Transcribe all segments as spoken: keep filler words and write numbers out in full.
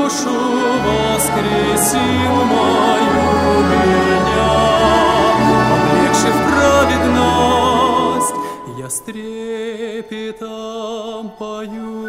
душу воскресил мою меня, облегши в праведность, я с трепетом пою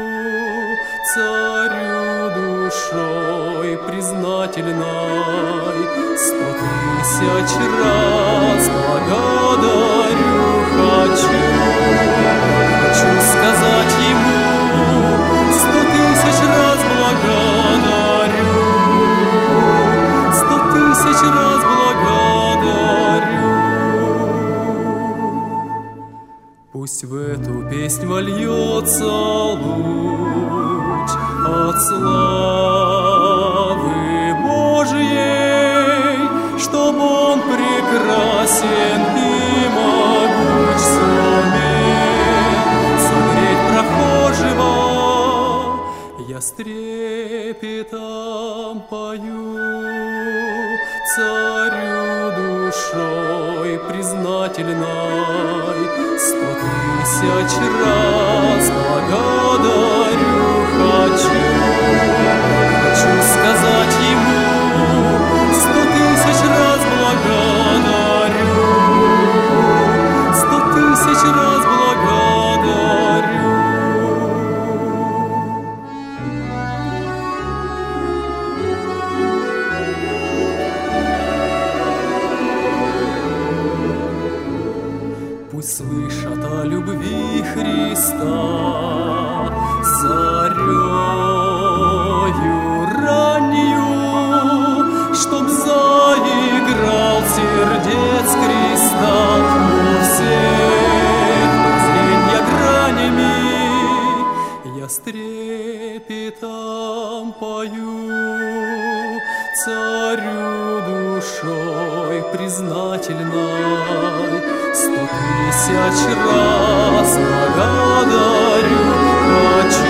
царю душой признательной. Сто тысяч раз благодарю хочу, хочу сказать ему, сто тысяч раз благодарю, сто тысяч раз благодарю. Пусть в эту песнь вольется луч от славы Божией, чтоб он прекрасен и могуч суметь согреть прохожего. Я с трепетом пою царю душой признательной. Сто тысяч раз благодарю хочу, хочу сказать ему, сто тысяч раз благодарю, сто тысяч раз благодарю. Пусть слышат о любви Христа зарею раннюю, чтоб заиграл сердец креста у всех зренья гранями. Я с трепетом пою царю душой признательной. Сто тысяч раз благодарю хочу.